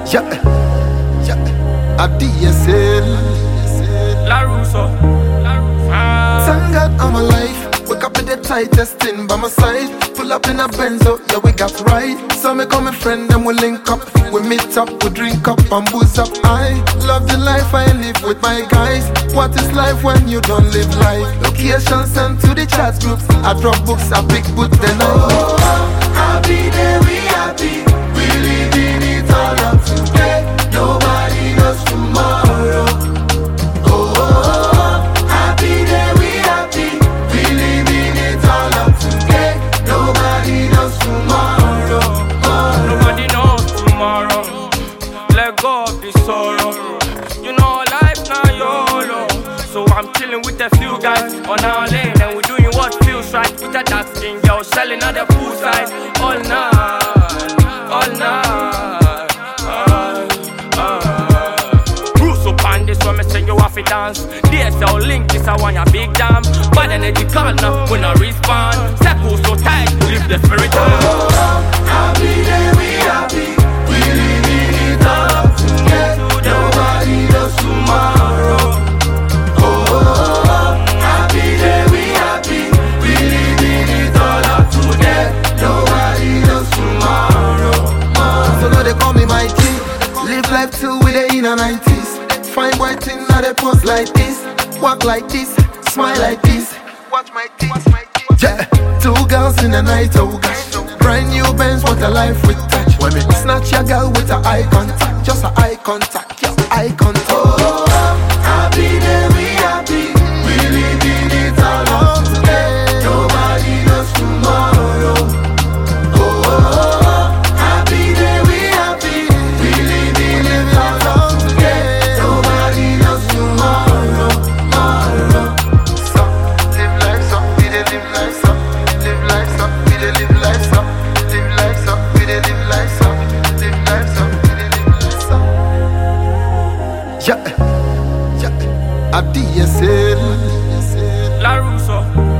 Yeah, yeah, a DSL. La Russo. Thank God I'm alive. Wake up with the tightest thing by my side. Pull up in a Benzo, yeah we got right. So me call my friend and we link up. We meet up, we drink up and booze up. I love the life I live with my guys. What is life when you don't live life? Location sent to the chat groups. I drop books, I pick boot, then happy day we happy. We living it all up today. Nobody knows tomorrow. Happy day we happy. We living it all up today. Nobody knows tomorrow. Nobody knows tomorrow. Let go of the sorrow. You know life now YOLO. So I'm chilling with a few guys on our lane, and we're doing what feels right. With a dark skin girl selling at the poolside all night, all night. Russo Pandis when me say you have to dance. DSL link is a one ya big jam. Bad energy call now when I respond. Circle so tight, live the spirit on. Happy day we happy. We living it all up today. Nobody knows tomorrow. Happy day we happy. We living it all up today. Nobody knows tomorrow. So now they call me my king. Live life till we the inner 90s. Fine boy thing now they pose like this. Walk like this, smile like this. Watch my teeth, yeah. Two girls in the night, oh gosh. Brand new Benz, what a life with touch. When me snatch your girl with a eye contact. Just a eye contact, yeah, eye contact. Happy day we happy. We living it all up today. Nobody knows tomorrow. Happy day we happy. We living it all up today. Nobody knows tomorrow. So live life up, we dey live life up. Live life up, we dey live life up. Live life up, we dey live life up. Live life up, we dey live life up. Yeah, yeah, a DSL. La Russo.